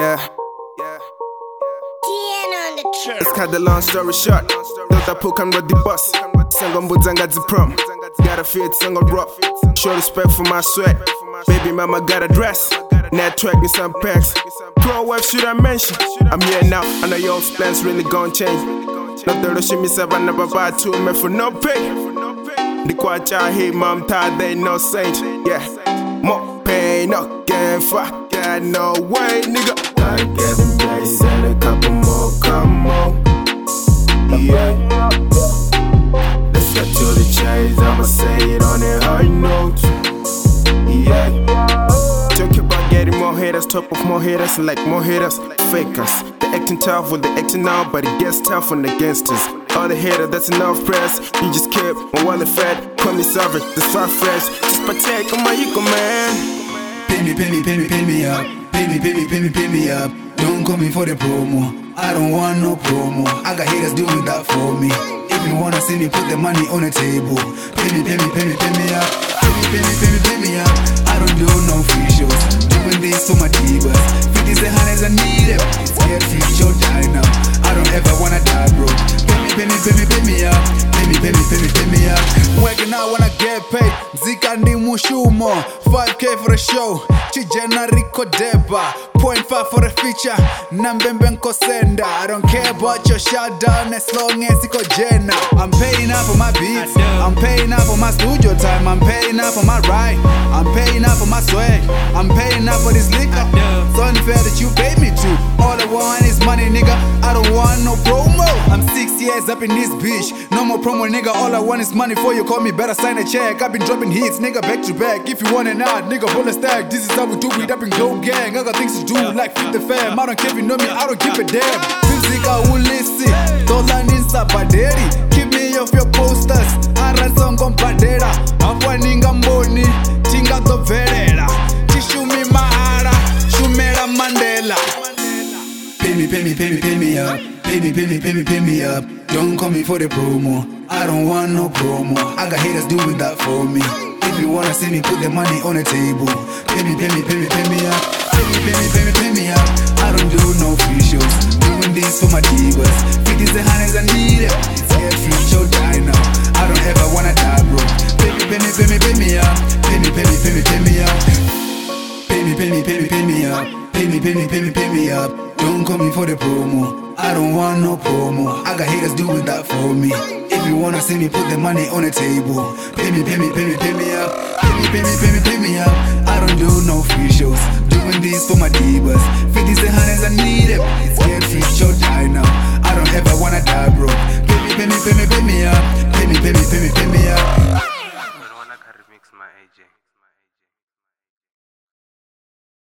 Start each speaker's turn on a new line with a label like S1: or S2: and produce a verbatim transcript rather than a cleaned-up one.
S1: Yeah.
S2: Let's cut the long story short. Dota Pukan with the bus. Sangam Budzanga prom. Gotta feel single rough. Show respect for my sweat. Baby mama got a dress. Net track me some packs. Pro wife should I mention? I'm here now. I know your plans really gon' change. Not the rush me seven never buy two me for no pay. The quacha hate mom tired they no saint. Yeah. More pain, no gain, fuck that, no way, nigga.
S1: I get them days and a couple more, come on. Yeah. Let's get to the chase, I'ma say it on a high note. Yeah.
S2: Talk about getting more haters, top of more haters, like more haters, fakers. They acting tough when they acting now, but it gets tough when they gangsters. All the haters, that's enough press. You just keep my wallet fed. Call me savage, that's far fresh. Just partake on my ego, man.
S3: Pay me, pay me, pay me, pay me up. Pay me, pay me, pay me, pay me up. Don't call me for the promo. I don't want no promo. I got haters doing that for me. If you wanna see me, put the money on the table. Pay me, pay me, pay me, pay me up. Pay me, pay me, pay me, pay me up. I don't do no free shows. Doing this for my divas. Fifties and hundreds, I need it. It's get free show die now. I don't ever wanna die, bro. Pay me, pay me, pay me, pay me up. Pay me, pay me, pay me, pay me up. Working out when I get paid. Zika ndi mushumo. five K for the show. Chijena Rico Deba. Point five for the feature. Nambembe nkosenda. I don't care about your shutdown as long as iko jena. I'm paying up for my beats. I'm paying up for my studio time. I'm paying up for my ride. I'm paying up for my swag. I'm paying up for this liquor. It's unfair that you pay me to. All I want is money, nigga. I don't want no promo. I'm six years up in this bitch. No more promo, nigga. All I want is money for you. Call me, better sign a check. I've been dropping hits, nigga, back to back. If you want it out, nigga, pull a stack. This is how we do it up in Glow Gang. I got things to do, like fit the fam. I don't care if you know me, I don't give a damn. Music I will listen. Dolan in Sabaderi. Keep me off your posters. I ran some compadera. I'm winning a money. Tinga to Verera. Tishumi Mahara. Shumera Mandela. Pay me, pay me, pay me, pay me up. Pay me, pay me, pay me, pay me up. Don't call me for the promo. I don't want no promo. I got haters doing that for me. If you wanna see me, put the money on the table. Pay me, pay me, pay me, pay me up. Pay me, pay me, pay me, pay me up. I don't do no free shows. Doing this for my divas. Fifties and hundreds, I need it. It's get free show die now. I don't ever wanna die, bro. Pay me, pay me, pay me, pay me up. Pay me, pay me, pay me, pay me up. Pay me, pay me, pay me, pay me up. Pay me, pay me, pay me, pay me up. Don't call me for the promo. I don't want no promo. I got haters doing that for me. If you wanna see me, put the money on the table. Pay me, pay me, pay me, pay me up. Pay me, pay me, pay me, pay me up. I don't do no free shows. Doing this for my divas. Fifties and hundreds, I need it. It's